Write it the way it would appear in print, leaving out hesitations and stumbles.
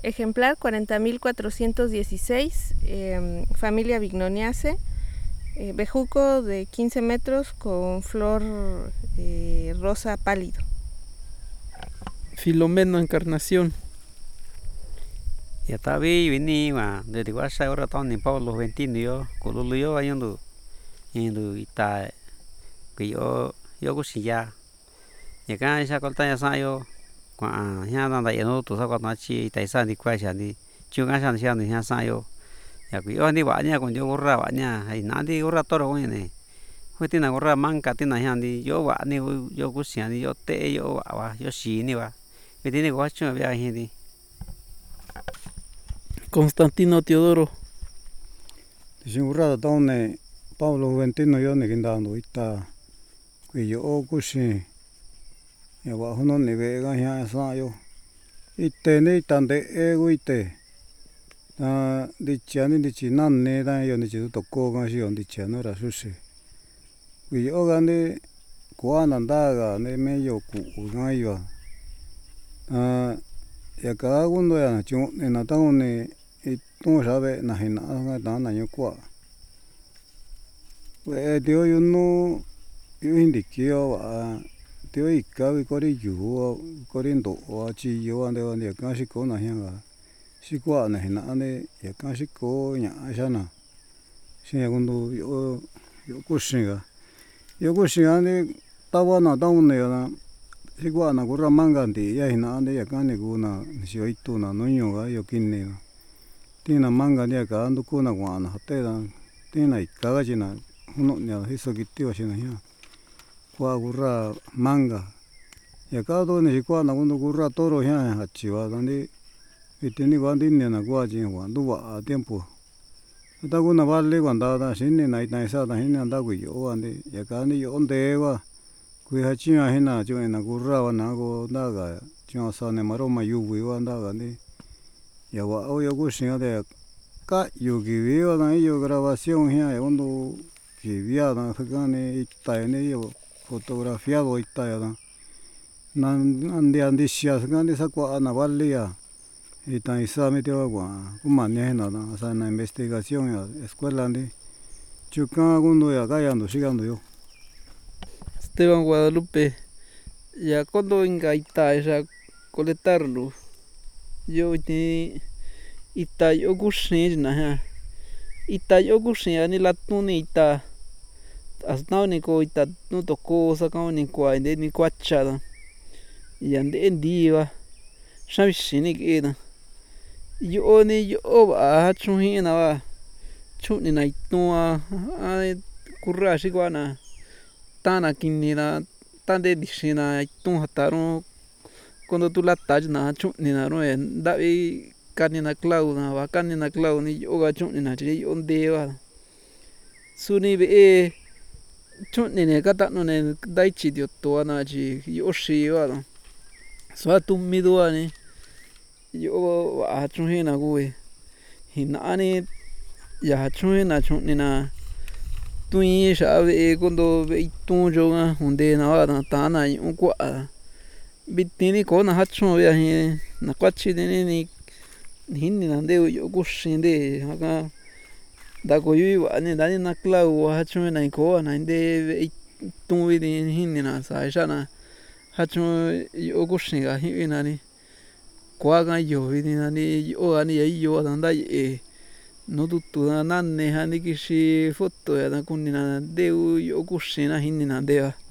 Ejemplar 40.416, familia Bignoniaceae, bejuco de 15 metros con flor rosa pálido. Filomeno Encarnación. Ya tabi vini ma de wasa ora tahun ni Paulo 20 yo kululu yo ayundu ita yo kusiya ya kan sa kolta ya sa yo kwa nya na da yo tu sa kwa na chi ita sa ni kwa sha ni chu ga sa ni sa yo ya ku yo ni wa nya con yo gorra wa nya ai na di gorra toro ni hutina gorra manka tina ya ni yo wa ni yo kusia ni yo te yo wa yo si ni wa vitini kwa chu ya hi Constantino Teodoro. Sigurado taune Pablo Juventino yo ni kindando ita kuyo kushi ya wa hono ni vega ya sa yo ite ni tande ite dicha ni dichi nanne da yo ni chi to ko ga shi on dicha no ra sushi kuyo ga ni kwa nanda ga ne me yo ku ga yo ya ka gundo ya chu ni na taune tu sabe na hina ga na yo kwa we dio yo no yo indikio wa dio ika vi kori yu kori ndo wa chi yo ande wa ne ka shi ko na hia ga shi kwa na hina ane ya ka shi ko nya sha na shi ya gundo yo ku shi ga ne ta wa na ta ne ya shi kwa na gorra manga ndi ya hina ande ya ka ne gu na shi yo itu na no yo ga yo kin ne tina manga ne ka ando ku na wa na te da tina ika ga chi na no nya hiso kiti wa shi na hia kwa gorra manga ya ka do ne shi kwa na gundo gorra toro hia ha chi wa da ni itini wa ndi ne na kwa chi wa ndu wa tiempo ta gu na vale cuando da shi ne na ita sa da hin na da gu yo ande ya ka ni yo onde wa ku ha chi ha hina chu na gorra wa na go da ga chu sa ne maro ma yu wi wa da ga ni ya wa o yo gu shi de ka yu gi vi wa na yo grabación hia ondo que via da ga ne ita ne yo fotografiado ita ya da ande sia ga ne sa kwa na vale ya ita isa me te wa kuma ne na da sa na investigación ya escuela de chuka gundo ya ga ya ndo sigando yo Esteban Guadalupe. Ya cuando engaita esa coletarlo yo ni ita yo kushi na ha ita yo kushi ani latuni ita asna ni ko ita no toko sa ka ni kwa inde ni kwacha da ya nde ndiwa shabi shini ke na yo ni yo ba chu hi na wa chu ni na tua ai kurra shi kwa na tana kini na tande dishina tu hataron cuando tu la taj na chu ni na ro da vi kanina clau na wa kanina clau ni yo ga chu ni na chi yo nde wa suni be chu ni ne ka ta no ne dai chi dio to na chi yo shi wa so tu mi do ni yo wa chu hi na gu hi na ni ya chu na chu ni na tu yi sha ve cuando ve tu jo ga hunde na wa ta na un kwa bitini ko na ha chu ya hi na kwa chi ni hinni na de yo ku shinde ha da ko yu wa ni da ni na clau ha chu na ko na de tu vi ni hinni na sa sha na ha chu yo ku shinga hi na ni kwa ga yo vi ni na ni yo ani yo da da no tu tu na ne ha ni ki shi foto ya da kun ni na de yo ku shina hinni na de